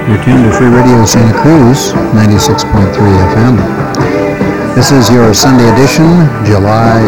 You're tuned to Free Radio Santa Cruz, 96.3 FM. This is your Sunday edition, July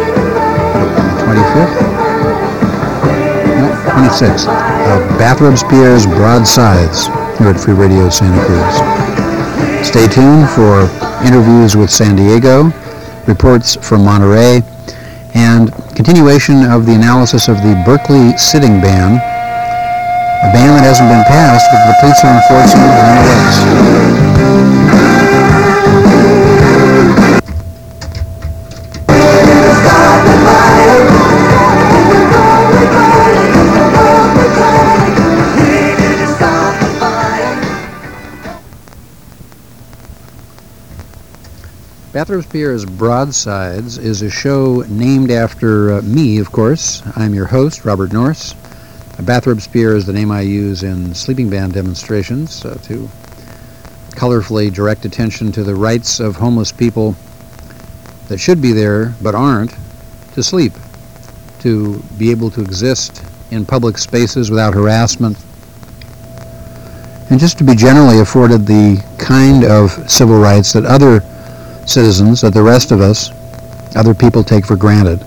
25th? No, 26th, of Bathrobes Pierre's Broadsides here at Free Radio Santa Cruz. Stay tuned for interviews with San Diego, reports from Monterey, and continuation of the analysis of the Berkeley sitting ban, a ban that hasn't been passed, but the police are enforcing it nonetheless. Bathrobes Pierre's Broadsides is a show named after me, of course. I'm your host, Robert Norse. Bathrobes Pierre is the name I use in sleeping ban demonstrations to colorfully direct attention to the rights of homeless people that should be there but aren't, to sleep, to be able to exist in public spaces without harassment, and just to be generally afforded the kind of civil rights that other citizens, that the rest of us, other people take for granted.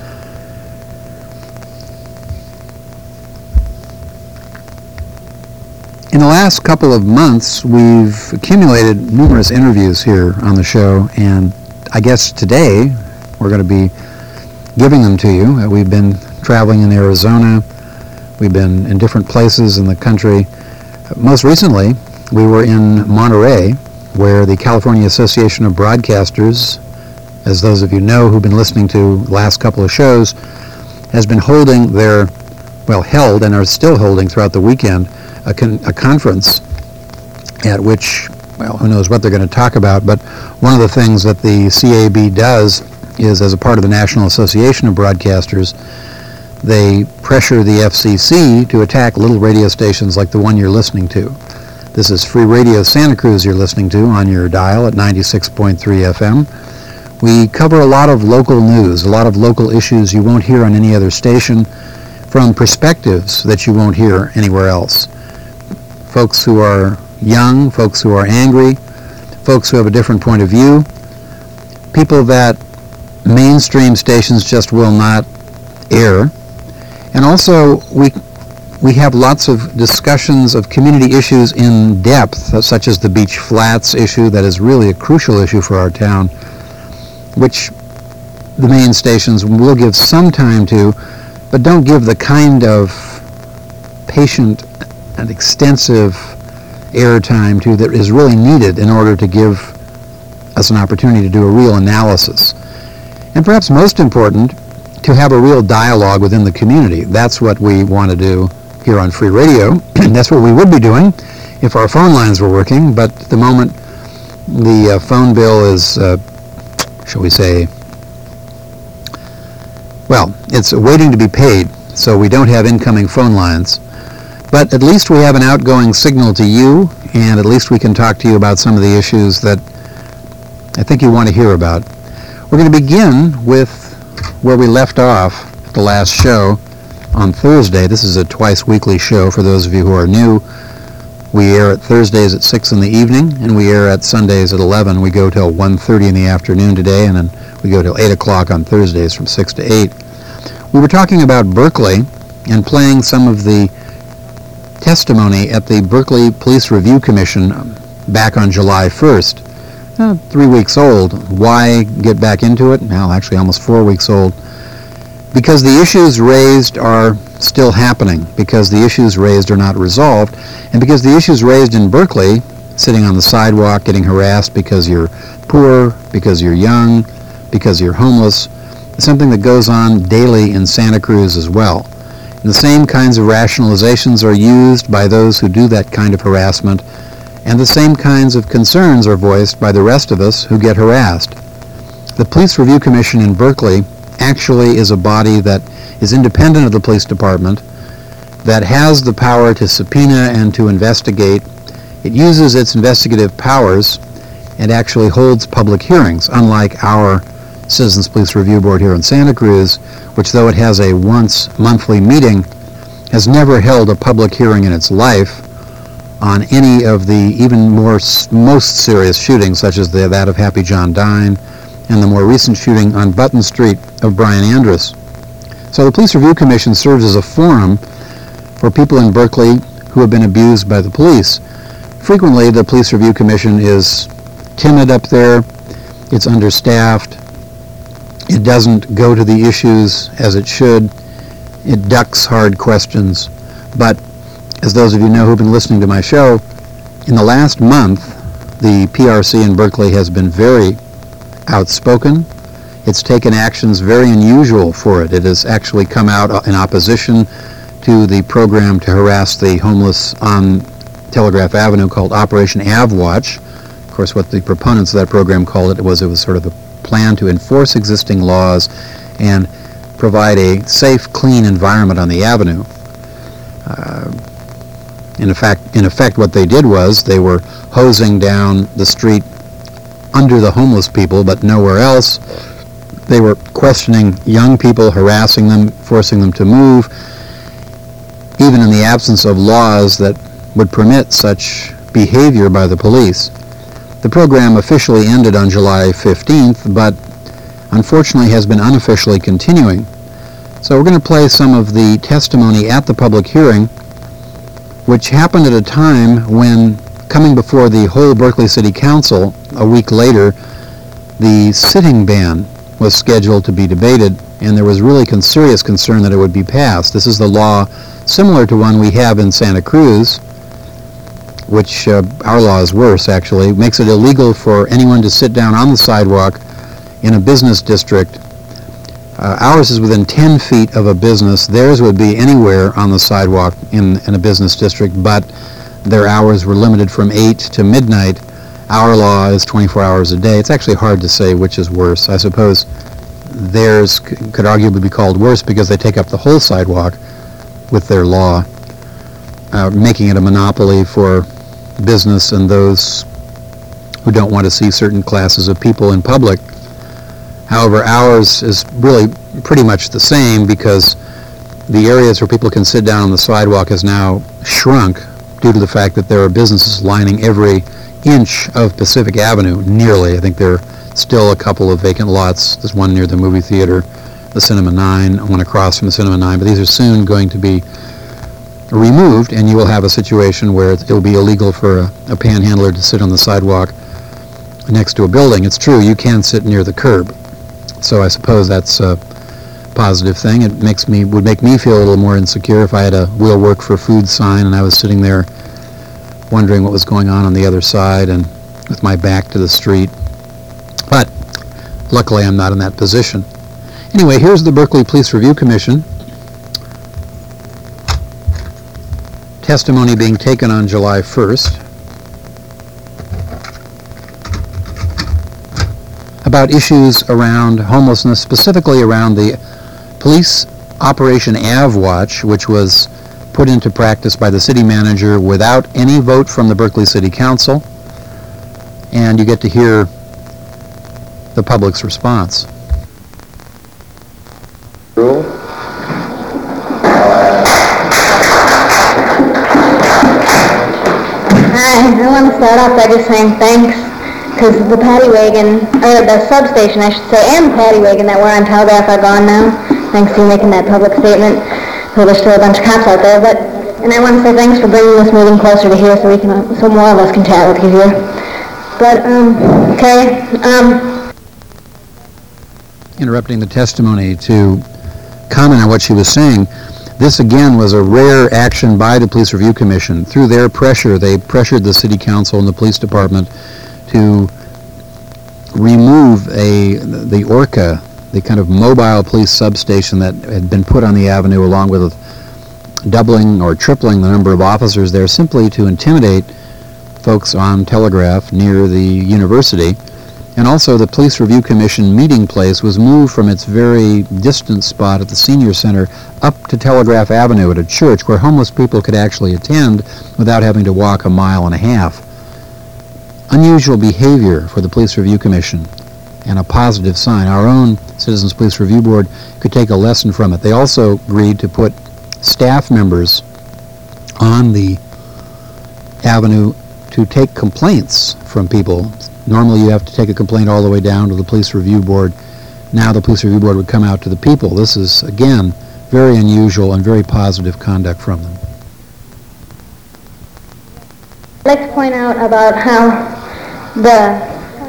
In the last couple of months, we've accumulated numerous interviews here on the show, and I guess today we're going to be giving them to you. We've been traveling in Arizona. We've been in different places in the country. Most recently, we were in Monterey, where the California Association of Broadcasters, as those of you know who've been listening to the last couple of shows, has been holding held and are still holding throughout the weekend, a conference at which, who knows what they're going to talk about, but one of the things that the CAB does is, as a part of the National Association of Broadcasters, they pressure the FCC to attack little radio stations like the one you're listening to. This is Free Radio Santa Cruz you're listening to on your dial at 96.3 FM. We cover a lot of local news, a lot of local issues you won't hear on any other station, from perspectives that you won't hear anywhere else. Folks who are young, folks who are angry, folks who have a different point of view, people that mainstream stations just will not air. And also, we have lots of discussions of community issues in depth, such as the Beach Flats issue that is really a crucial issue for our town, which the main stations will give some time to, but don't give the kind of patient and extensive airtime to that is really needed in order to give us an opportunity to do a real analysis. And perhaps most important, to have a real dialogue within the community. That's what we want to do here on Free Radio. That's what we would be doing if our phone lines were working, but at the moment the phone bill is, shall we say, it's waiting to be paid, so we don't have incoming phone lines. But at least we have an outgoing signal to you, and at least we can talk to you about some of the issues that I think you want to hear about. We're going to begin with where we left off the last show on Thursday. This is a twice-weekly show for those of you who are new. We air at Thursdays at 6 in the evening, and we air at Sundays at 11. We go till 1:30 in the afternoon today, and then we go till 8 o'clock on Thursdays from 6 to 8. We were talking about Berkeley and playing some of the testimony at the Berkeley Police Review Commission back on July 1st. 3 weeks old. Why get back into it? Well, actually almost 4 weeks old. Because the issues raised are still happening, because the issues raised are not resolved, and because the issues raised in Berkeley, sitting on the sidewalk, getting harassed because you're poor, because you're young, because you're homeless, is something that goes on daily in Santa Cruz as well. And the same kinds of rationalizations are used by those who do that kind of harassment, and the same kinds of concerns are voiced by the rest of us who get harassed. The Police Review Commission in Berkeley actually is a body that is independent of the police department, that has the power to subpoena and to investigate. It uses its investigative powers and actually holds public hearings, unlike our Citizens Police Review Board here in Santa Cruz, which, though it has a once-monthly meeting, has never held a public hearing in its life on any of the even most serious shootings, such as that of Happy John Dine and the more recent shooting on Button Street of Brian Andrus. So the Police Review Commission serves as a forum for people in Berkeley who have been abused by the police. Frequently, the Police Review Commission is timid up there, it's understaffed, it doesn't go to the issues as it should, it ducks hard questions. But as those of you know who've been listening to my show, in the last month, the PRC in Berkeley has been very outspoken. It's taken actions very unusual for it. It has actually come out in opposition to the program to harass the homeless on Telegraph Avenue called Operation AvWatch. Of course, what the proponents of that program called it was sort of a plan to enforce existing laws and provide a safe, clean environment on the avenue. In effect, what they did was they were hosing down the street under the homeless people, but nowhere else. They were questioning young people, harassing them, forcing them to move, even in the absence of laws that would permit such behavior by the police. The program officially ended on July 15th, but unfortunately has been unofficially continuing. So we're going to play some of the testimony at the public hearing, which happened at a time when, coming before the whole Berkeley City Council a week later, the sitting ban was scheduled to be debated, and there was really serious concern that it would be passed. This is the law similar to one we have in Santa Cruz, which our law is worse, actually. It makes it illegal for anyone to sit down on the sidewalk in a business district. Ours is within 10 feet of a business. Theirs would be anywhere on the sidewalk in a business district, but their hours were limited from 8 to midnight. Our law is 24 hours a day. It's actually hard to say which is worse. I suppose theirs could arguably be called worse because they take up the whole sidewalk with their law, making it a monopoly for business and those who don't want to see certain classes of people in public. However, ours is really pretty much the same because the areas where people can sit down on the sidewalk has now shrunk due to the fact that there are businesses lining every inch of Pacific Avenue, nearly. I think there are still a couple of vacant lots. There's one near the movie theater, the Cinema 9, one across from the Cinema 9, but these are soon going to be removed, and you will have a situation where it will be illegal for a panhandler to sit on the sidewalk next to a building. It's true, you can sit near the curb, so I suppose that's a positive thing. It would make me feel a little more insecure if I had a "We'll Work for Food" sign and I was sitting there wondering what was going on the other side and with my back to the street. But luckily I'm not in that position. Anyway, here's the Berkeley Police Review Commission. Testimony being taken on July 1st about issues around homelessness, specifically around the police Operation AvWatch, which was put into practice by the city manager without any vote from the Berkeley City Council. And you get to hear the public's response. Hi, I want to start off by just saying thanks, because the paddy wagon, or the substation I should say, and the paddy wagon that were on Telegraph are gone now, thanks to you making that public statement. So there's still a bunch of cops out there, and I want to say thanks for bringing this meeting closer to here so more of us can chat with you here. But, okay, interrupting the testimony to comment on what she was saying. This again was a rare action by the Police Review Commission. Through their pressure, they pressured the City Council and the Police Department to remove the Orca, the kind of mobile police substation that had been put on the avenue, along with doubling or tripling the number of officers there, simply to intimidate folks on Telegraph near the university. And also the Police Review Commission meeting place was moved from its very distant spot at the Senior Center up to Telegraph Avenue at a church where homeless people could actually attend without having to walk a mile and a half. Unusual behavior for the Police Review Commission, and a positive sign. Our own Citizens Police Review Board could take a lesson from it. They also agreed to put staff members on the avenue to take complaints from people. Normally you have to take a complaint all the way down to the police review board. Now the police review board would come out to the people. This is, again, very unusual and very positive conduct from them. I'd like to point out about how the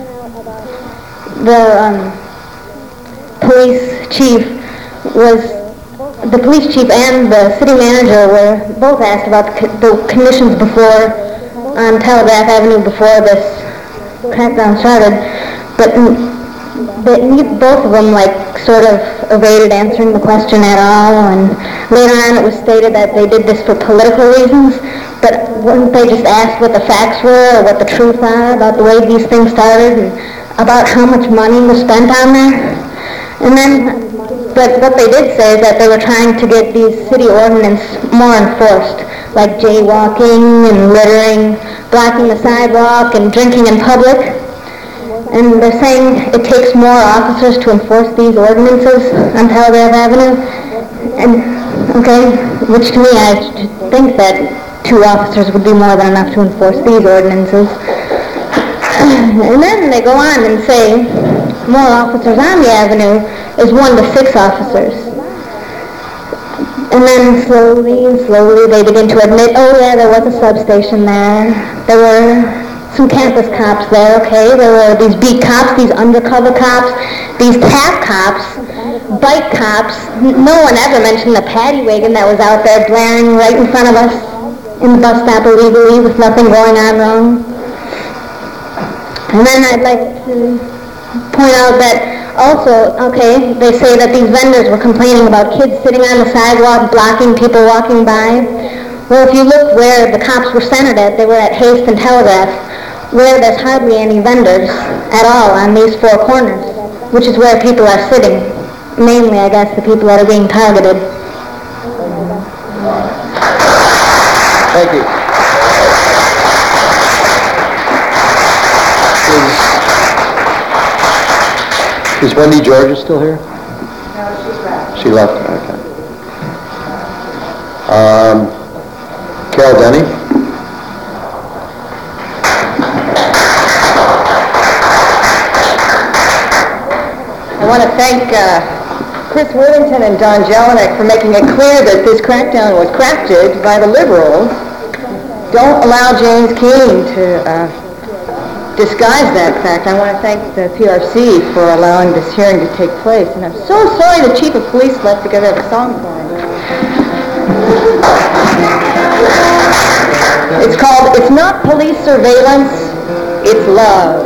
police chief and the city manager were both asked about the conditions before on Telegraph Avenue before this crackdown started, but both of them sort of evaded answering the question at all, and later on it was stated that they did this for political reasons, but weren't they just asked what the facts were or what the truth are about the way these things started and about how much money was spent on there? And then, but what they did say is that they were trying to get these city ordinances more enforced, like jaywalking and littering, blocking the sidewalk and drinking in public. And they're saying it takes more officers to enforce these ordinances on Telegraph Avenue. And, okay, which to me, I think that 2 officers would be more than enough to enforce these ordinances. And then they go on and say more officers on the avenue is 1 to 6 officers. And then slowly they begin to admit, oh yeah, there was a substation there. There were some campus cops there, okay? There were these beat cops, these undercover cops, these tap cops, bike cops. No one ever mentioned the paddy wagon that was out there blaring right in front of us in the bus stop illegally with nothing going on wrong. And then I'd like to point out that also, okay, they say that these vendors were complaining about kids sitting on the sidewalk blocking people walking by. Well, if you look where the cops were centered at, they were at Haste and Telegraph, where there's hardly any vendors at all on these 4 corners, which is where people are sitting. Mainly, I guess, the people that are being targeted. Thank you. Is Wendy Georgia still here? No, she's left. She left, okay. Carol Denny? I want to thank Chris Worthington and Don Jelinek for making it clear that this crackdown was crafted by the liberals. Don't allow James Keene to disguise that fact. I want to thank the PRC for allowing this hearing to take place. And I'm so sorry the chief of police left because I have a song for him. It's called, It's Not Police Surveillance, It's Love.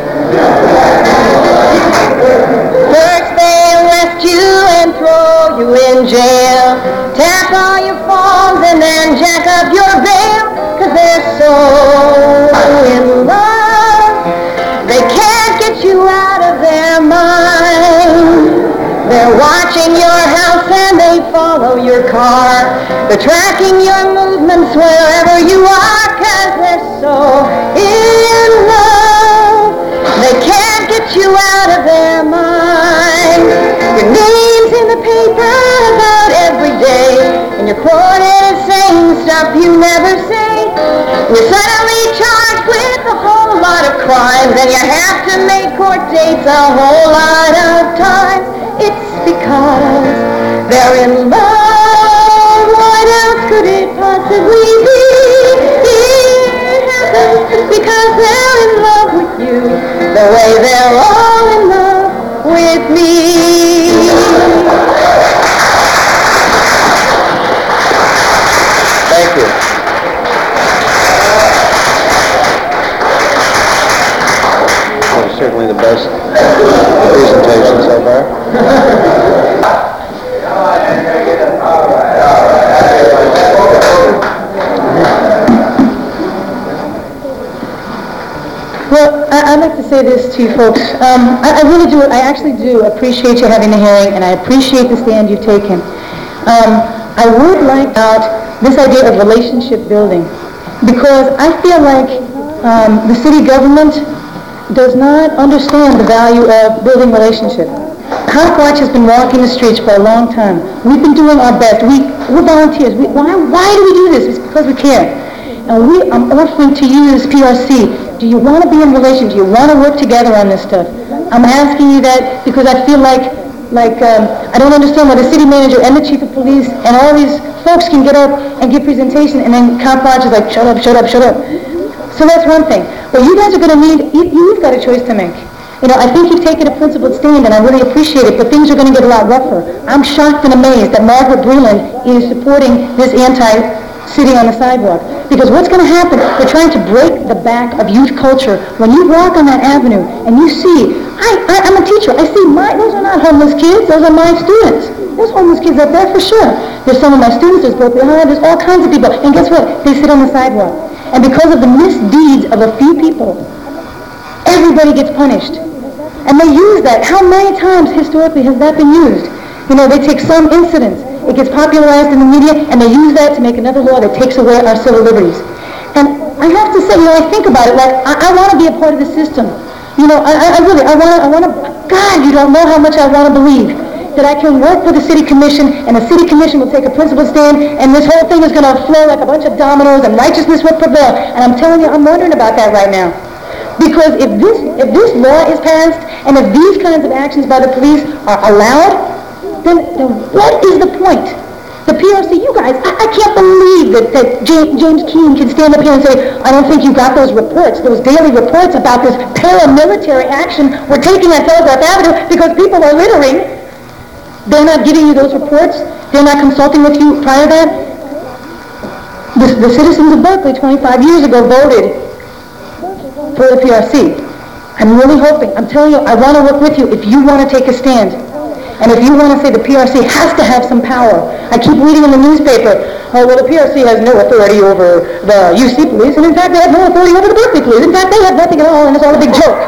First they arrest you and throw you in jail, tap all your phones and then jack up your bail, 'cause they're so in love. They can't get you out of their mind. They're watching your house and they follow your car. They're tracking your movements wherever you are, 'cause they're so in love. They can't get you out of their mind. Your name's in the paper about every day, and you're quoted as saying stuff you never say. You're suddenly charged with a whole lot of crimes, and you have to make court dates a whole lot of times. It's because they're in love. What else could it possibly be? It happens because they're in love with you, the way they're all in love with me. Thank you. Certainly the best presentation so far. Well, I'd like to say this to you folks. I actually do appreciate you having the hearing, and I appreciate the stand you've taken. I would like out this idea of relationship building, because I feel like the city government does not understand the value of building relationship. Cop Watch has been walking the streets for a long time. We've been doing our best. We're volunteers. Why do we do this? It's because we care. And I'm offering to you as PRC, do you want to be in relation? Do you want to work together on this stuff? I'm asking you that because I feel like I don't understand why the city manager and the chief of police and all these folks can get up and give presentation and then cop watch is like, shut up, shut up, shut up. So that's one thing. But you guys are going to need, you've got a choice to make. You know, I think you've taken a principled stand, and I really appreciate it, but things are going to get a lot rougher. I'm shocked and amazed that Margaret Breland is supporting this sitting on the sidewalk. Because what's going to happen, they're trying to break the back of youth culture. When you walk on that avenue and you see, I'm a teacher, I see those are not homeless kids, those are my students. There's homeless kids up there for sure. There's some of my students, there's Berkeley High, there's all kinds of people. And guess what? They sit on the sidewalk. And because of the misdeeds of a few people, everybody gets punished. And they use that. How many times historically has that been used? You know, they take some incidents, it gets popularized in the media, and they use that to make another law that takes away our civil liberties. And I have to say, you know, I think about it, like, I want to be a part of the system. You know, I really, I want to, God, you don't know how much I want to believe that I can work with the city commission, and the city commission will take a principled stand, and this whole thing is going to flow like a bunch of dominoes, and righteousness will prevail. And I'm telling you, I'm wondering about that right now. Because if this law is passed, and if these kinds of actions by the police are allowed, then what is the point? The PRC, you guys, I can't believe that James Keene can stand up here and say, I don't think you got those reports, those daily reports about this paramilitary action we're taking at Telegraph Avenue because people are littering. They're not giving you those reports. They're not consulting with you prior to that. The citizens of Berkeley 25 years ago voted for the PRC. I'm really hoping, I'm telling you, I want to work with you if you want to take a stand. And if you want to say the PRC has to have some power. I keep reading in the newspaper, oh, well, the PRC has no authority over the UC police, and in fact, they have no authority over the Berkeley police. In fact, they have nothing at all, and it's all a big joke.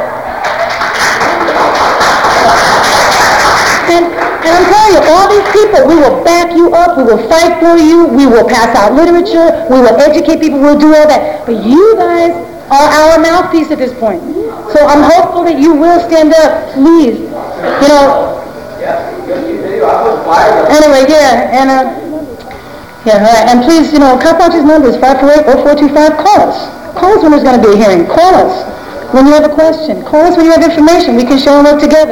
And I'm telling you, all these people, we will back you up, we will fight for you, we will pass out literature, we will educate people, we'll do all that. But you guys are our mouthpiece at this point. So I'm hopeful that you will stand up, please. You know, anyway, yeah, and all right, and please, you know, Cop Watch's number is 548-0425. Call us. Call us when there's going to be a hearing. Call us when you have a question. Call us when you have information. We can share and work together.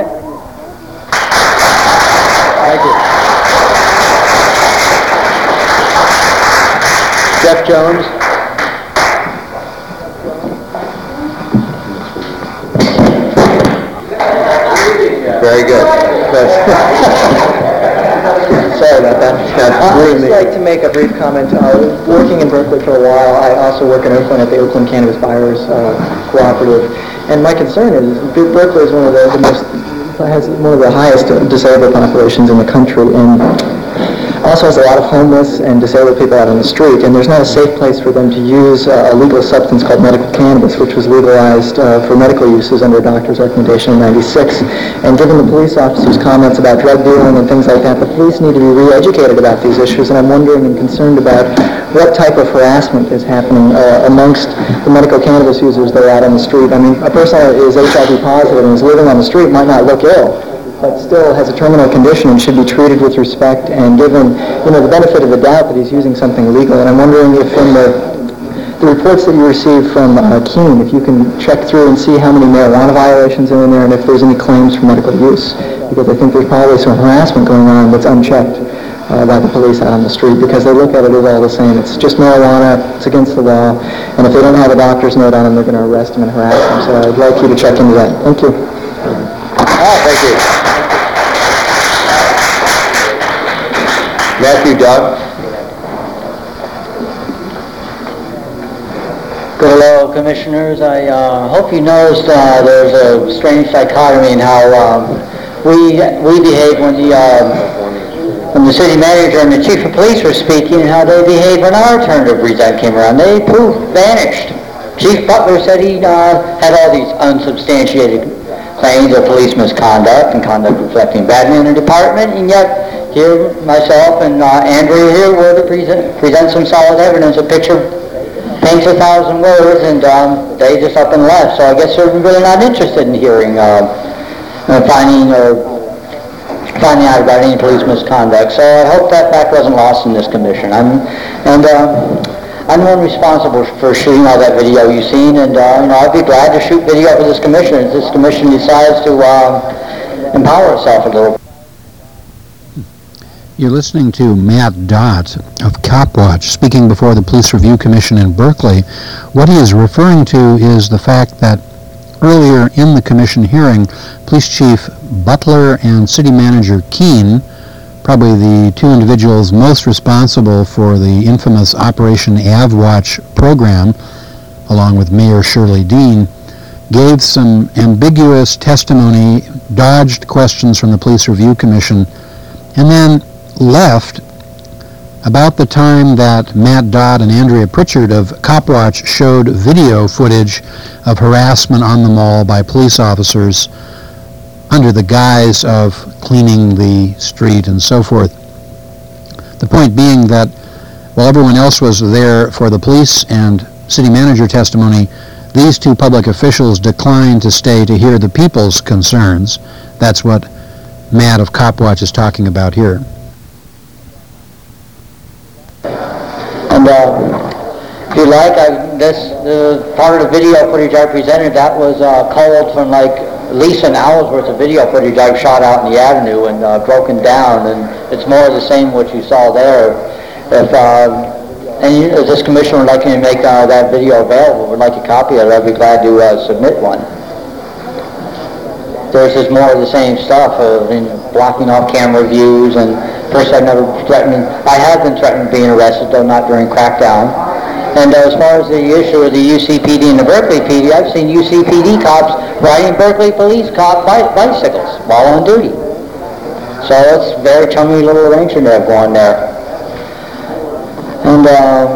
Thank you. Jeff Jones. Very good. Sorry about that. I'd just like to make a brief comment. Working in Berkeley for a while, I also work in Oakland at the Oakland Cannabis Buyers Cooperative. And my concern is Berkeley is one of the highest disabled populations in the country, and also has a lot of homeless and disabled people out on the street, and there's not a safe place for them to use a legal substance called medical cannabis, which was legalized for medical uses under a doctor's recommendation in '96. And given the police officers' comments about drug dealing and things like that, the police need to be re-educated about these issues, and I'm wondering and concerned about what type of harassment is happening amongst the medical cannabis users that are out on the street. I mean, a person that is HIV positive and is living on the street might not look ill, but still has a terminal condition and should be treated with respect and given, you know, the benefit of the doubt that he's using something legal. And I'm wondering if in the reports that you received from Keene, if you can check through and see how many marijuana violations are in there and if there's any claims for medical use, because I think there's probably some harassment going on that's unchecked by the police out on the street, because they look at it as all the same. It's just marijuana, it's against the law, and if they don't have a doctor's note on them, they're going to arrest them and harass them. So I'd like you to check into that. Thank you. Thank you. Matthew Doug. Good hello, Commissioners. I hope you noticed there's a strange dichotomy in how we behave when the city manager and the chief of police were speaking, and how they behaved when our turn to present came around. They vanished. Chief Butler said he had all these unsubstantiated claims of police misconduct and conduct reflecting badly in the department, and yet here myself and Andrea here were to present some solid evidence. A picture paints 1,000 words, and they just up and left. So I guess they're really not interested in hearing finding out about any police misconduct. So I hope that fact wasn't lost in this commission. I'm the one responsible for shooting all that video you've seen, and I'd be glad to shoot video for this commission if this commission decides to empower itself a little. You're listening to Matt Dott of Copwatch speaking before the Police Review Commission in Berkeley. What he is referring to is the fact that earlier in the commission hearing, Police Chief Butler and City Manager Keene, probably the two individuals most responsible for the infamous Operation AvWatch program, along with Mayor Shirley Dean, gave some ambiguous testimony, dodged questions from the Police Review Commission, and then left about the time that Matt Dodd and Andrea Pritchard of Copwatch showed video footage of harassment on the mall by police officers under the guise of cleaning the street and so forth. The point being that while everyone else was there for the police and city manager testimony, these two public officials declined to stay to hear the people's concerns. That's what Matt of Copwatch is talking about here. And if you like, this part of the video footage I presented, that was culled from like at least an hour's worth of video footage I've shot out in the avenue and broken down, and it's more of the same what you saw there. If this commission would like me to make that video available, would like a copy of it, I'd be glad to submit one. There's just more of the same stuff, blocking off camera views, and first I have been threatened being arrested, though not during crackdown. And as far as the issue of the UCPD and the Berkeley PD, I've seen UCPD cops riding Berkeley police cop bicycles while on duty. So it's a very chummy little arrangement they have going there. And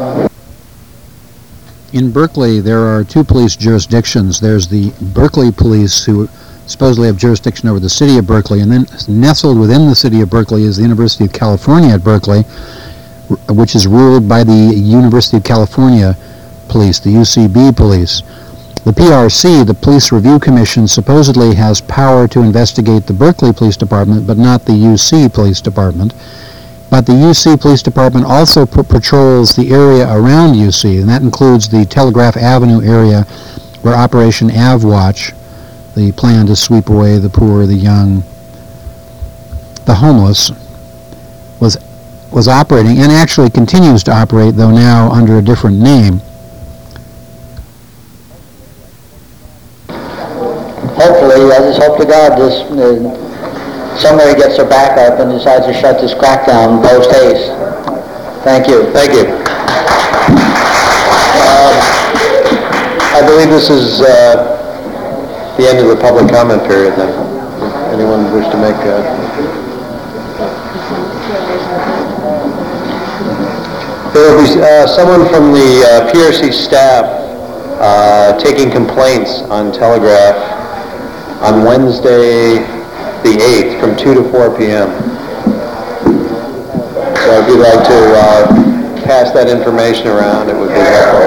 in Berkeley, there are two police jurisdictions. There's the Berkeley police, who supposedly have jurisdiction over the city of Berkeley, and then nestled within the city of Berkeley is the University of California at Berkeley, which is ruled by the University of California police, the UCB police. The PRC, the Police Review Commission, supposedly has power to investigate the Berkeley Police Department, but not the UC Police Department. But the UC Police Department also patrols the area around UC, and that includes the Telegraph Avenue area where Operation AvWatch, the plan to sweep away the poor, the young, the homeless, was operating, and actually continues to operate, though now under a different name. hopefully, I just hope to God this somebody gets their back up and decides to shut this crackdown post haste. Thank you. Thank you. I believe this is the end of the public comment period then. Anyone wish to make There will be someone from the PRC staff taking complaints on Telegraph on Wednesday the 8th from 2 to 4 p.m. So if you'd like to pass that information around, it would be helpful.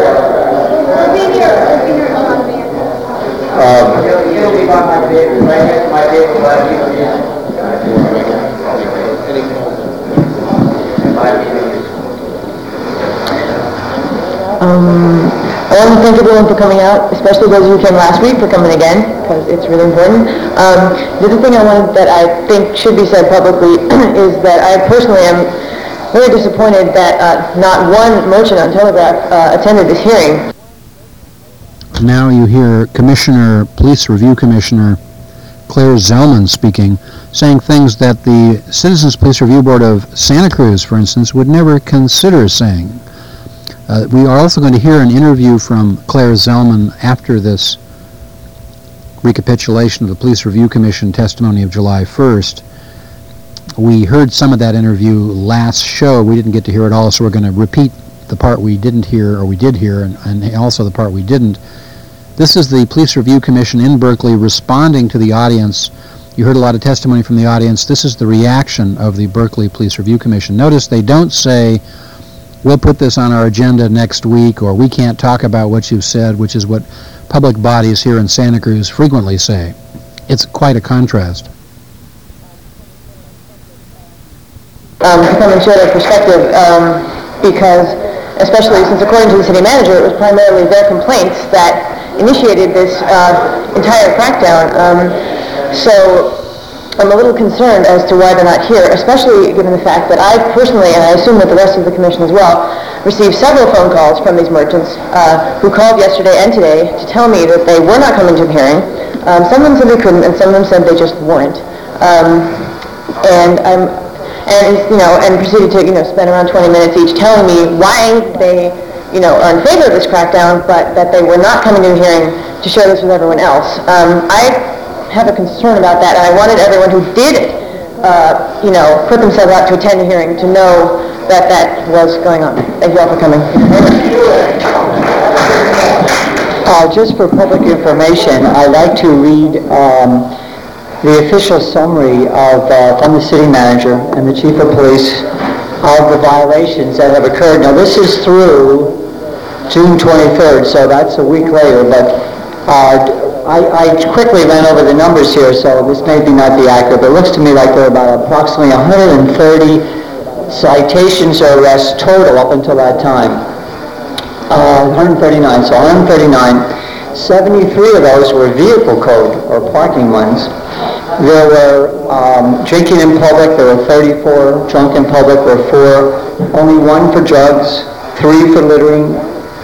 I want to thank everyone for coming out, especially those who came last week for coming again, because it's really important. The other thing that I think should be said publicly is that I personally am very disappointed that not one merchant on Telegraph attended this hearing. Now you hear Police Review Commissioner Claire Zellman speaking, saying things that the Citizens Police Review Board of Santa Cruz, for instance, would never consider saying. We are also going to hear an interview from Claire Zellman after this recapitulation of the Police Review Commission testimony of July 1st. We heard some of that interview last show. We didn't get to hear it all, so we're going to repeat the part we didn't hear, or we did hear, and also the part we didn't. This is the Police Review Commission in Berkeley responding to the audience. You heard a lot of testimony from the audience. This is the reaction of the Berkeley Police Review Commission. Notice they don't say, we'll put this on our agenda next week, or we can't talk about what you've said, which is what public bodies here in Santa Cruz frequently say. It's quite a contrast. To come and share their perspective, because especially since according to the city manager, it was primarily their complaints that initiated this entire crackdown. So I'm a little concerned as to why they're not here, especially given the fact that I personally, and I assume that the rest of the commission as well, received several phone calls from these merchants who called yesterday and today to tell me that they were not coming to the hearing. Some of them said they couldn't, and some of them said they just weren't. And proceeded to spend around 20 minutes each telling me why they are in favor of this crackdown, but that they were not coming to the hearing to share this with everyone else. I have a concern about that, and I wanted everyone who did it, put themselves out to attend the hearing to know that that was going on. Thank you all for coming. Just for public information, I'd like to read the official summary from the city manager and the chief of police of the violations that have occurred. Now, this is through June 23rd, so that's a week later, but I quickly ran over the numbers here, so this may not be accurate, but it looks to me like there are about approximately 130 citations or arrests total up until that time. 139, so 139. 73 of those were vehicle code or parking ones. There were drinking in public. There were 34 drunk in public. There were 4, only 1 for drugs, 3 for littering,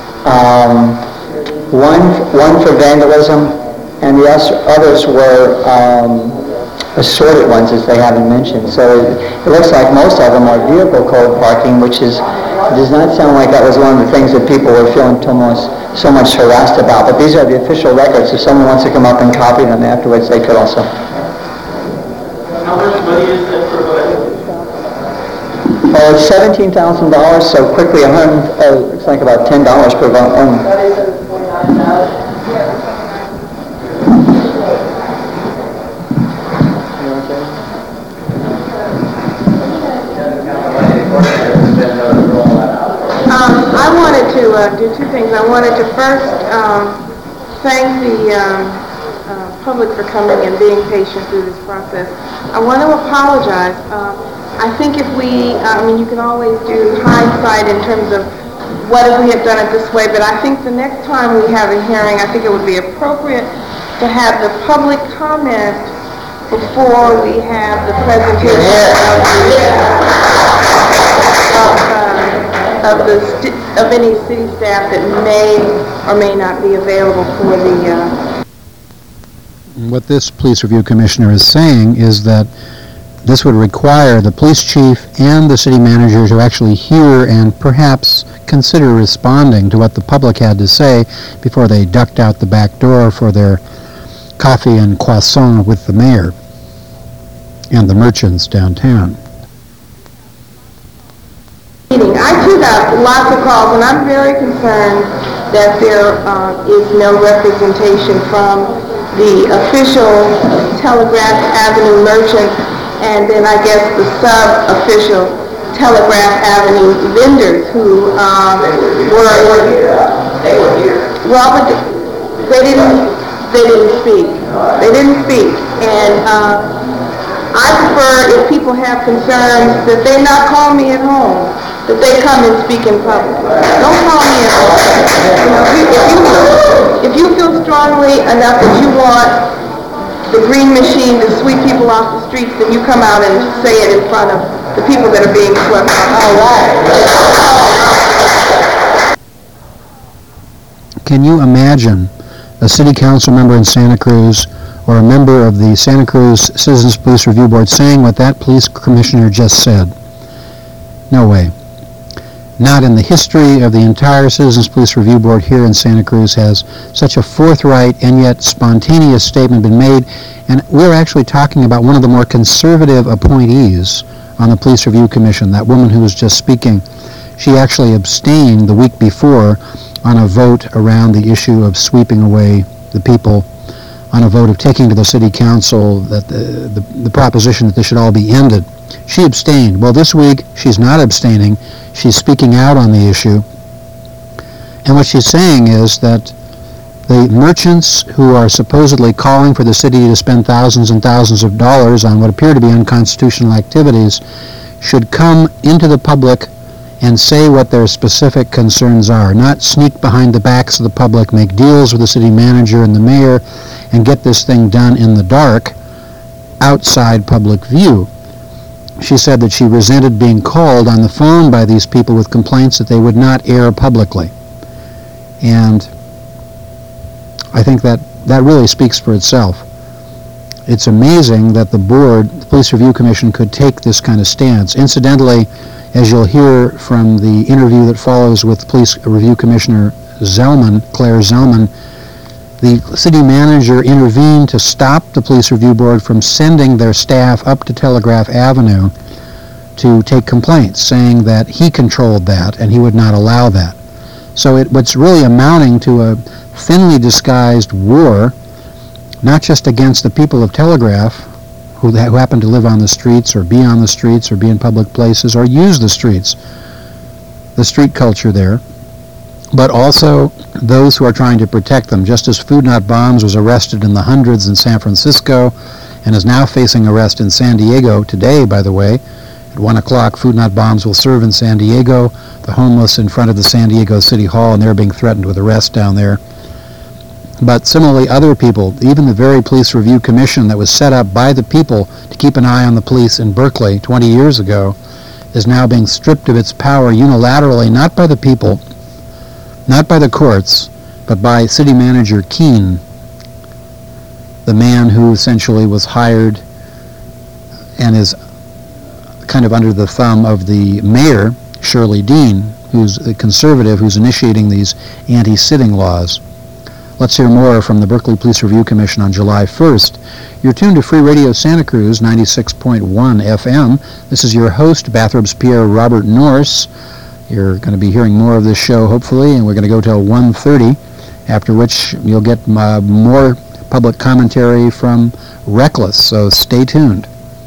1 for vandalism, and the others were assorted ones, as they haven't mentioned. So it looks like most of them are vehicle code parking, which does not sound like that was one of the things that people were feeling so much harassed about. But these are the official records. If someone wants to come up and copy them afterwards, they could also. How much money is that for It's $17,000, so quickly, looks like about $10 per one. I wanted to do 2 things. I wanted to first thank the public for coming and being patient through this process. I want to apologize. I think if you can always do hindsight in terms of what if we had done it this way, but I think the next time we have a hearing, I think it would be appropriate to have the public comment before we have the presentation of any city staff that may or may not be available for the... What this police review commissioner is saying is that this would require the police chief and the city manager to actually hear and perhaps consider responding to what the public had to say before they ducked out the back door for their coffee and croissant with the mayor and the merchants downtown. I too got lots of calls, and I'm very concerned that there is no representation from the official Telegraph Avenue merchant, and then I guess the sub-official Telegraph Avenue vendors who were here. Well, but they didn't speak. They didn't speak, and I prefer, if people have concerns, that they not call me at home, that they come and speak in public. Don't call me at home. If you feel strongly enough that you want the green machine to sweep people off the streets, then you come out and say it in front of the people that are being swept off. All right. Can you imagine a city council member in Santa Cruz or a member of the Santa Cruz Citizens Police Review Board saying what that police commissioner just said? No way. Not in the history of the entire Citizens Police Review Board here in Santa Cruz has such a forthright and yet spontaneous statement been made. And we're actually talking about one of the more conservative appointees on the Police Review Commission, that woman who was just speaking. She actually abstained the week before on a vote around the issue of sweeping away the people, on a vote of taking to the city council that the proposition that this should all be ended. She abstained. Well, this week she's not abstaining. She's speaking out on the issue. And what she's saying is that the merchants who are supposedly calling for the city to spend thousands and thousands of dollars on what appear to be unconstitutional activities should come into the public and say what their specific concerns are, not sneak behind the backs of the public, make deals with the city manager and the mayor, and get this thing done in the dark, outside public view. She said that she resented being called on the phone by these people with complaints that they would not air publicly. And I think that really speaks for itself. It's amazing that the board, the Police Review Commission, could take this kind of stance. Incidentally, as you'll hear from the interview that follows with Police Review Commissioner Zellman, Claire Zellman, the city manager intervened to stop the Police Review Board from sending their staff up to Telegraph Avenue to take complaints, saying that he controlled that and he would not allow that. So what's really amounting to a thinly disguised war, not just against the people of Telegraph, who happen to live on the streets or be on the streets or be in public places or use the streets, the street culture there, but also those who are trying to protect them. Just as Food Not Bombs was arrested in the hundreds in San Francisco and is now facing arrest in San Diego today, by the way. At 1 o'clock, Food Not Bombs will serve in San Diego, the homeless in front of the San Diego City Hall, and they're being threatened with arrest down there. But similarly, other people, even the very Police Review Commission that was set up by the people to keep an eye on the police in Berkeley 20 years ago, is now being stripped of its power unilaterally, not by the people, not by the courts, but by City Manager Keene, the man who essentially was hired and is kind of under the thumb of the mayor, Shirley Dean, who's a conservative who's initiating these anti-sitting laws. Let's hear more from the Berkeley Police Review Commission on July 1st. You're tuned to Free Radio Santa Cruz, 96.1 FM. This is your host, Bathrobe's Pierre Robert Norse. You're going to be hearing more of this show, hopefully, and we're going to go till 1:30, after which you'll get more public commentary from Reckless, so stay tuned.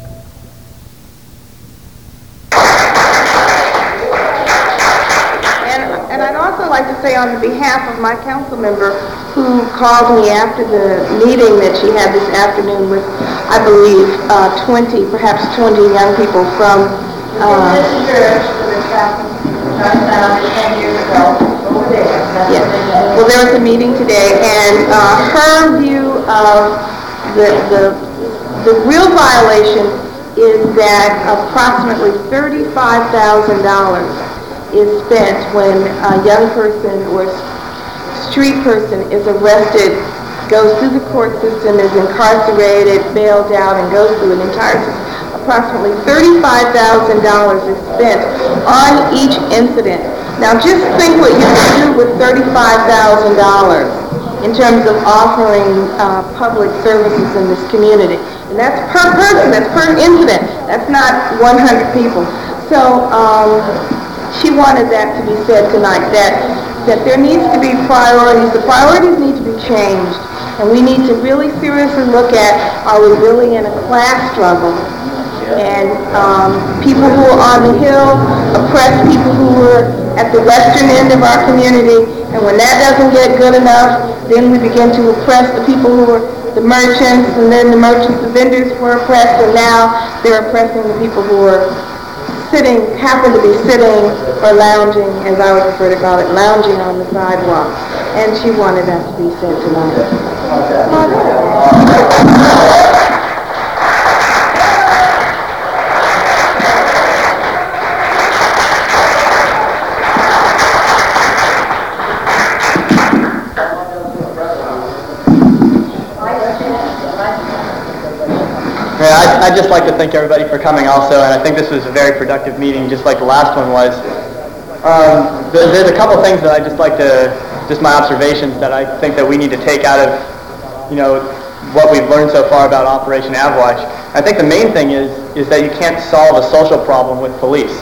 And I'd also like to say on behalf of my council member who called me after the meeting that she had this afternoon with, I believe, 20, perhaps 20 young people from... This is your 10 years ago. Over there. Yes. Well, there was a meeting today, and her view of the real violation is that approximately $35,000 is spent when a young person or street person is arrested, goes through the court system, is incarcerated, bailed out, and goes through an entire system. Approximately $35,000 is spent on each incident. Now just think what you can do with $35,000 in terms of offering public services in this community. And that's per person, that's per incident. That's not 100 people. So she wanted that to be said tonight, that there needs to be priorities. The priorities need to be changed. And we need to really seriously look at, are we really in a class struggle? And people who are on the Hill oppress people who are at the western end of our community. And when that doesn't get good enough, then we begin to oppress the people who are the merchants, and then the merchants, the vendors were oppressed, and now they're oppressing the people who are happen to be sitting or lounging, as I would prefer to call it, lounging on the sidewalk. And she wanted that to be said tonight. I'd just like to thank everybody for coming also, and I think this was a very productive meeting, just like the last one was. There's a couple things that I'd just like to, just my observations that I think that we need to take out of, what we've learned so far about Operation Avwatch. I think the main thing is that you can't solve a social problem with police.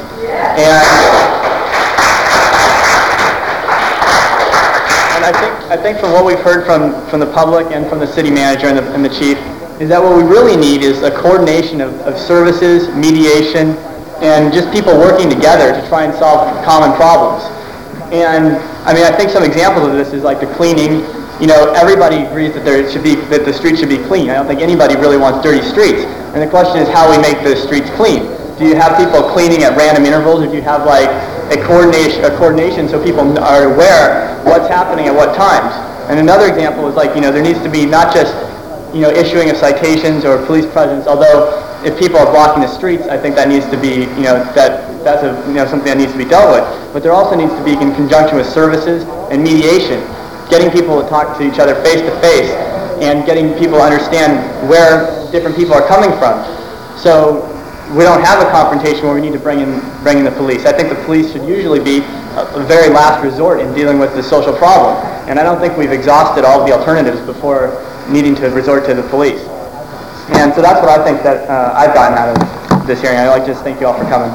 And I think from what we've heard from the public and from the city manager and the chief, is that what we really need is a coordination of services, mediation, and just people working together to try and solve common problems. And I think some examples of this is like the cleaning. Everybody agrees that that the streets should be clean. I don't think anybody really wants dirty streets. And the question is how we make the streets clean. Do you have people cleaning at random intervals, or do you have coordination so people are aware what's happening at what times. And another example is like, there needs to be not just, issuing of citations or police presence, although if people are blocking the streets, I think that needs to be, that's something that needs to be dealt with. But there also needs to be in conjunction with services and mediation, getting people to talk to each other face to face and getting people to understand where different people are coming from. So we don't have a confrontation where we need to bring in the police. I think the police should usually be a very last resort in dealing with the social problem. And I don't think we've exhausted all of the alternatives before needing to resort to the police. And so that's what I think that I've gotten out of this hearing. I'd like to just thank you all for coming.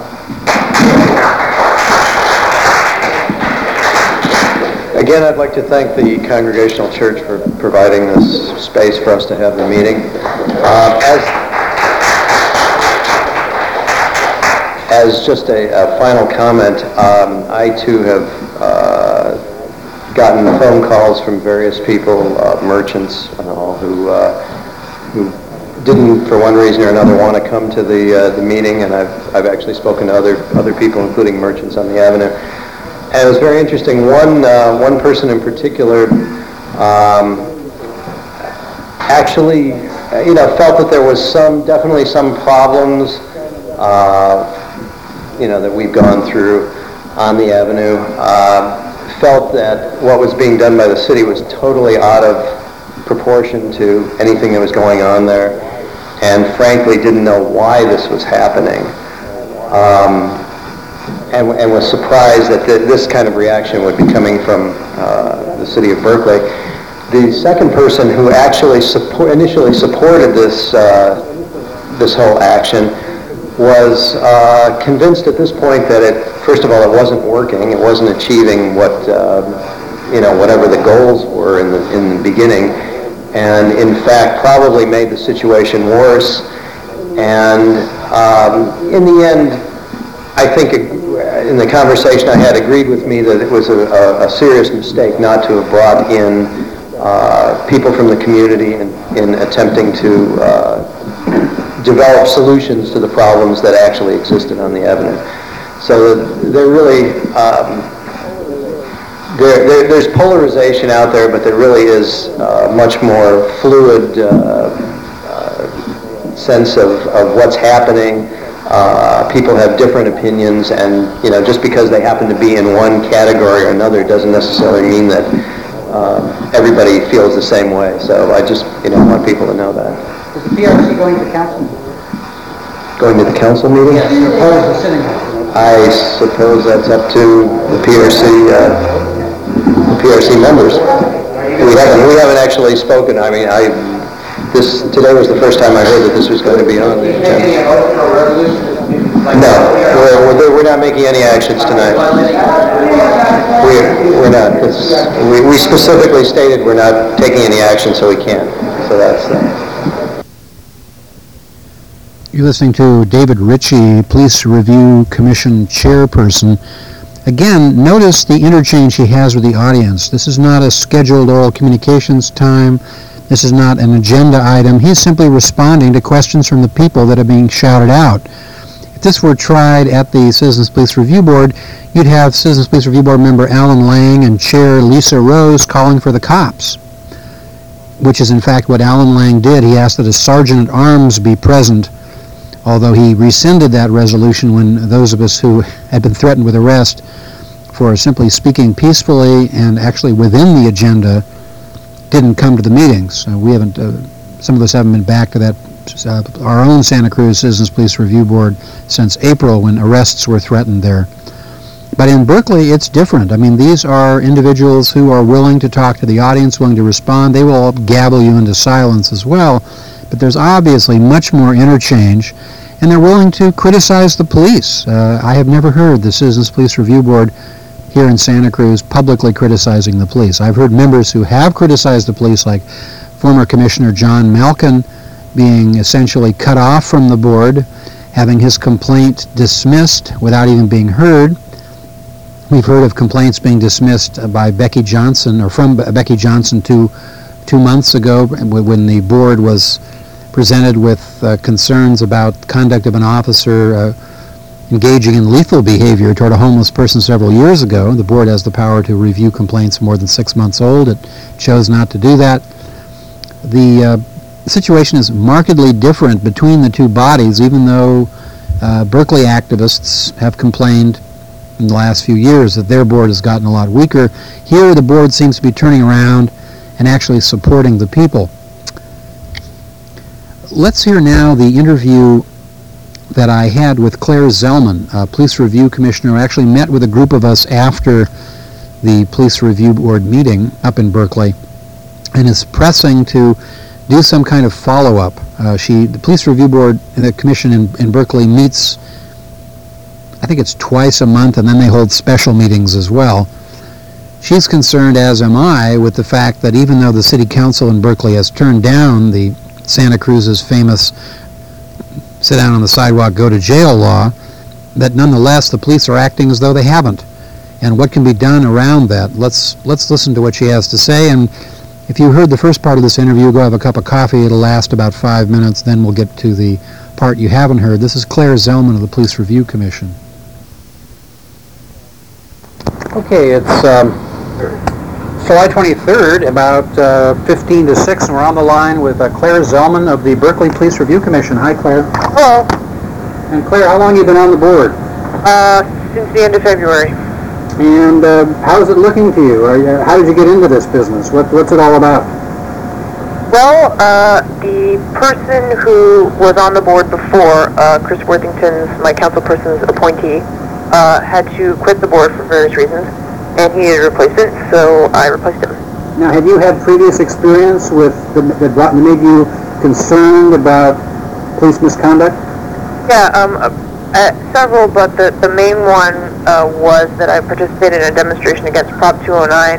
Again, I'd like to thank the Congregational Church for providing this space for us to have the meeting. As just a final comment, I too have gotten phone calls from various people, merchants and all, who didn't, for one reason or another, want to come to the meeting, and I've actually spoken to other people, including merchants on the avenue. And it was very interesting. One person in particular actually, felt that there was definitely some problems, that we've gone through on the avenue. Felt that what was being done by the city was totally out of proportion to anything that was going on there, and frankly didn't know why this was happening. And was surprised that this kind of reaction would be coming from the city of Berkeley. The second person who actually initially supported this whole action was convinced at this point that first of all, it wasn't working. It wasn't achieving whatever the goals were in the beginning, and in fact probably made the situation worse. And in the end, I think in the conversation I had, agreed with me that it was a serious mistake not to have brought in people from the community in attempting to develop solutions to the problems that actually existed on the avenue. So there really, there's polarization out there, but there really is a much more fluid sense of what's happening. People have different opinions, and just because they happen to be in one category or another doesn't necessarily mean that everybody feels the same way. So I just want people to know that. Is the PRC going to council? Going to the council meeting? Yes, opposed to sitting there. I suppose that's up to the PRC members. We haven't actually spoken. I mean, today was the first time I heard that this was going to be on the agenda. No, we're not making any actions tonight. We're not. We specifically stated we're not taking any action, so we can't. So that's that. You're listening to David Ritchie, Police Review Commission Chairperson. Again, notice the interchange he has with the audience. This is not a scheduled oral communications time. This is not an agenda item. He's simply responding to questions from the people that are being shouted out. If this were tried at the Citizens Police Review Board, you'd have Citizens Police Review Board member Alan Lang and Chair Lisa Rose calling for the cops, which is in fact what Alan Lang did. He asked that a sergeant-at-arms be present, although he rescinded that resolution when those of us who had been threatened with arrest for simply speaking peacefully and actually within the agenda didn't come to the meetings. We haven't, some of us haven't been back to that, our own Santa Cruz Citizens Police Review Board since April when arrests were threatened there. But in Berkeley, it's different. I mean, these are individuals who are willing to talk to the audience, willing to respond. They will gabble you into silence as well. But there's obviously much more interchange, and they're willing to criticize the police. I have never heard the Citizens Police Review Board here in Santa Cruz publicly criticizing the police. I've heard members who have criticized the police, like former Commissioner John Malkin being essentially cut off from the board, having his complaint dismissed without even being heard. We've heard of complaints being dismissed by Becky Johnson, or from Becky Johnson 2 months ago when the board was presented with concerns about conduct of an officer engaging in lethal behavior toward a homeless person several years ago. The board has the power to review complaints more than 6 months old. It chose not to do that. The situation is markedly different between the two bodies, even though Berkeley activists have complained in the last few years that their board has gotten a lot weaker. Here the board seems to be turning around and actually supporting the people. Let's hear now the interview that I had with Claire Zellman, a police review commissioner who actually met with a group of us after the police review board meeting up in Berkeley and is pressing to do some kind of follow-up. The police review board, the commission in Berkeley meets, I think it's twice a month, and then they hold special meetings as well. She's concerned, as am I, with the fact that even though the city council in Berkeley has turned down the Santa Cruz's famous sit down on the sidewalk, go to jail law, that nonetheless the police are acting as though they haven't. And what can be done around that? Let's listen to what she has to say. And if you heard the first part of this interview, go have a cup of coffee. It'll last about 5 minutes. Then we'll get to the part you haven't heard. This is Claire Zellman of the Police Review Commission. Okay, it's July 23rd, about 15 to 6, and we're on the line with Claire Zellman of the Berkeley Police Review Commission. Hi, Claire. Hello. And Claire, how long have you been on the board? Since the end of February. And how's it looking to you? How did you get into this business? What's it all about? Well, the person who was on the board before, Chris Worthington's, my councilperson's appointee, had to quit the board for various reasons, and he needed a replacement, so I replaced him. Now, have you had previous experience with that made you concerned about police misconduct? Yeah, several, but the main one was that I participated in a demonstration against Prop 209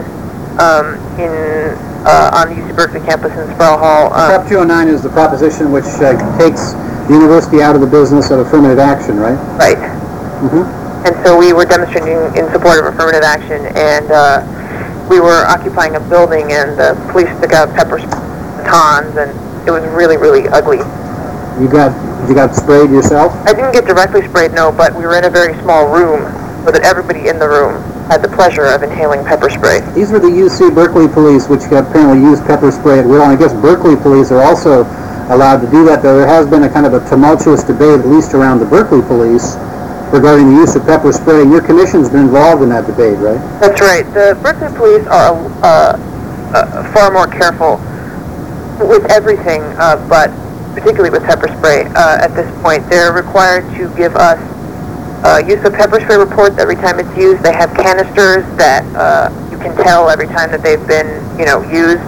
on the UC Berkeley campus in Sproul Hall. Prop 209 is the proposition which takes the university out of the business of affirmative action, right? Right. Mm-hmm. And so we were demonstrating in support of affirmative action, and we were occupying a building, and the police took out pepper batons, and it was really, really ugly. You got sprayed yourself? I didn't get directly sprayed, no, but we were in a very small room, so that everybody in the room had the pleasure of inhaling pepper spray. These were the UC Berkeley police, which apparently used pepper spray at will, and I guess Berkeley police are also allowed to do that, though there has been a kind of a tumultuous debate, at least around the Berkeley police, regarding the use of pepper spray, and your commission's been involved in that debate, right? That's right. The Berkeley police are far more careful with everything, but particularly with pepper spray. At this point, they're required to give us use of pepper spray reports every time it's used. They have canisters that you can tell every time that they've been, used,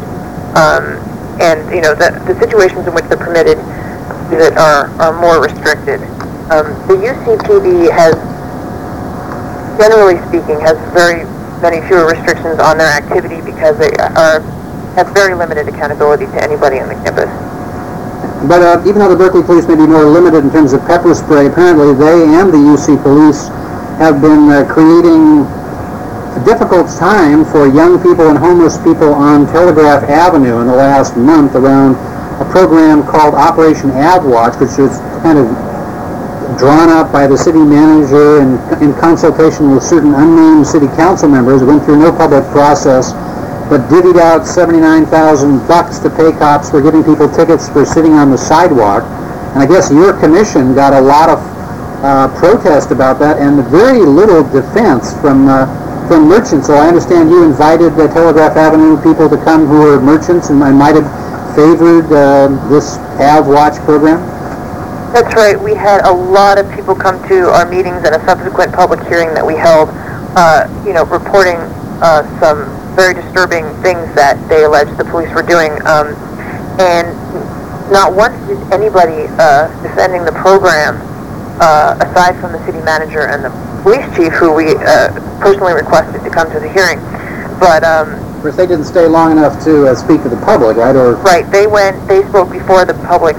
and the situations in which they're permitted that are more restricted. The UCPD has, generally speaking, has very many fewer restrictions on their activity because they have very limited accountability to anybody on the campus. But even though the Berkeley police may be more limited in terms of pepper spray, apparently they and the UC police have been creating a difficult time for young people and homeless people on Telegraph Avenue in the last month around a program called Operation AvWatch, which is kind of drawn up by the city manager in consultation with certain unnamed city council members. It went through no public process, but divvied out $79,000 to pay cops for giving people tickets for sitting on the sidewalk. And I guess your commission got a lot of protest about that and very little defense from merchants. So I understand you invited the Telegraph Avenue people to come who are merchants and might have favored this AvWatch program? That's right. We had a lot of people come to our meetings and a subsequent public hearing that we held, reporting some very disturbing things that they alleged the police were doing. And not once did anybody defending the program, aside from the city manager and the police chief, who we personally requested to come to the hearing. But of course, they didn't stay long enough to speak to the public, right? Right. They spoke before the public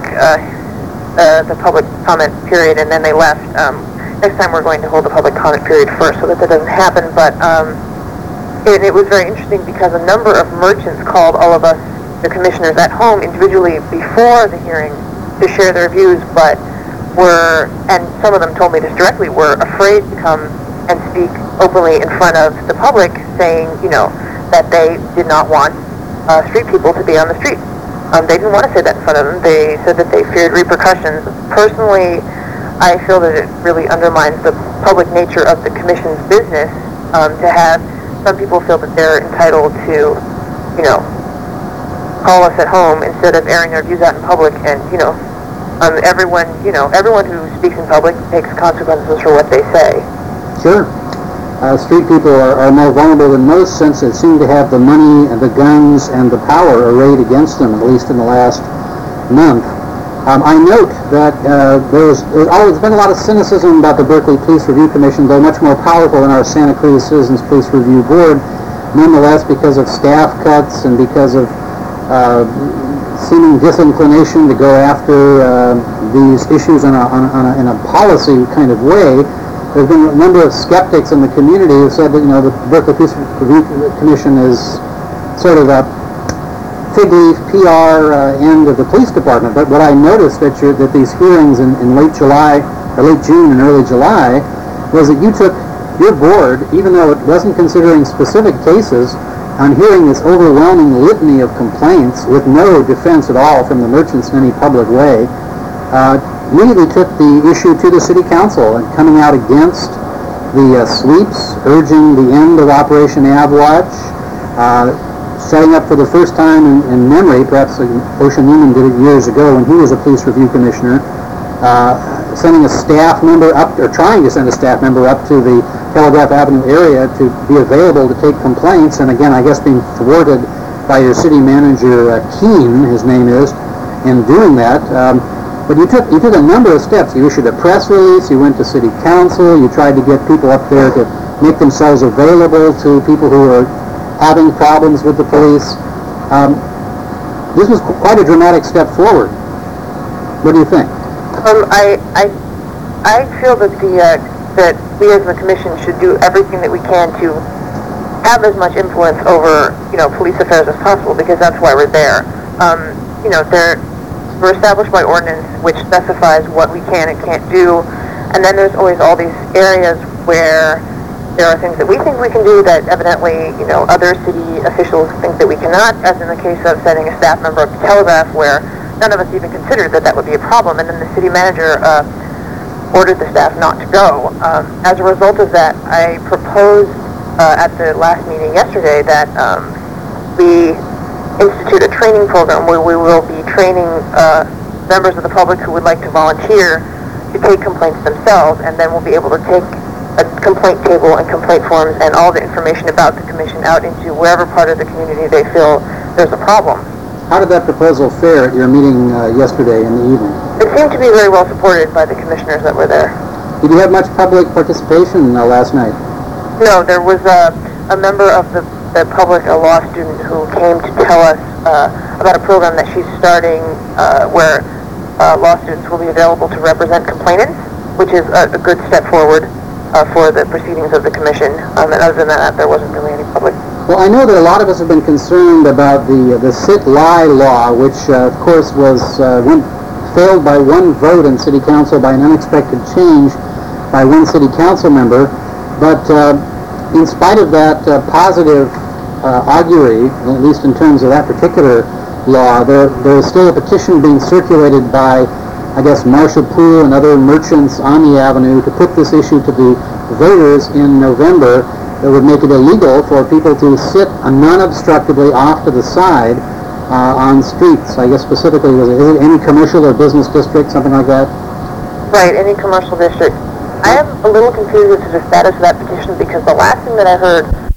comment period, and then they left. Next time we're going to hold the public comment period first so that doesn't happen. But it was very interesting because a number of merchants called all of us, the commissioners, at home individually before the hearing to share their views, but were, and some of them told me this directly, were afraid to come and speak openly in front of the public, saying, that they did not want street people to be on the street. They didn't want to say that in front of them. They said that they feared repercussions. Personally, I feel that it really undermines the public nature of the commission's business to have some people feel that they're entitled to, call us at home instead of airing their views out in public. And, everyone who speaks in public takes consequences for what they say. Sure. Street people are more vulnerable than most, since they seem to have the money and the guns and the power arrayed against them, at least in the last month. I note that there's always been a lot of cynicism about the Berkeley Police Review Commission, though much more powerful than our Santa Cruz Citizens Police Review Board, nonetheless, because of staff cuts and because of seeming disinclination to go after these issues in a policy kind of way. There's been a number of skeptics in the community who said that, the Berkeley Police Review Commission is sort of a fig leaf PR end of the police department. But what I noticed that these hearings in late July, or late June and early July, was that you took your board, even though it wasn't considering specific cases, on hearing this overwhelming litany of complaints with no defense at all from the merchants in any public way, immediately took the issue to the city council and coming out against the sweeps, urging the end of Operation AvWatch, setting up for the first time in memory, perhaps Ocean Newman did it years ago when he was a police review commissioner, sending a staff member up, or trying to send a staff member up to the Telegraph Avenue area to be available to take complaints, and again, I guess being thwarted by your city manager, Keene, his name is, in doing that. But you took a number of steps. You issued a press release, you went to city council, you tried to get people up there to make themselves available to people who are having problems with the police. This was quite a dramatic step forward. What do you think? I feel that that we as the commission should do everything that we can to have as much influence over police affairs as possible, because that's why we're there. We're established by ordinance, which specifies what we can and can't do, and then there's always all these areas where there are things that we think we can do that evidently, other city officials think that we cannot, as in the case of sending a staff member up to Telegraph, where none of us even considered that would be a problem, and then the city manager ordered the staff not to go. As a result of that, I proposed at the last meeting yesterday that we institute a training program where we will be training members of the public who would like to volunteer to take complaints themselves, and then we'll be able to take a complaint table and complaint forms and all the information about the commission out into wherever part of the community they feel there's a problem. How did that proposal fare at your meeting yesterday in the evening? It seemed to be very well supported by the commissioners that were there. Did you have much public participation last night? No, there was a member of the public, a law student, who came to tell us about a program that she's starting where law students will be available to represent complainants, which is a good step forward for the proceedings of the commission. And other than that, there wasn't really any public. Well, I know that a lot of us have been concerned about the sit-lie law, which, of course, failed by one vote in City Council by an unexpected change by one City Council member. But in spite of that positive augury, at least in terms of that particular law, there is still a petition being circulated by, I guess, Marshall Poole and other merchants on the avenue to put this issue to the voters in November that would make it illegal for people to sit non-obstructively off to the side on streets. I guess specifically, is it any commercial or business district, something like that? Right, any commercial district. I am a little confused as to the status of that petition, because the last thing that I heard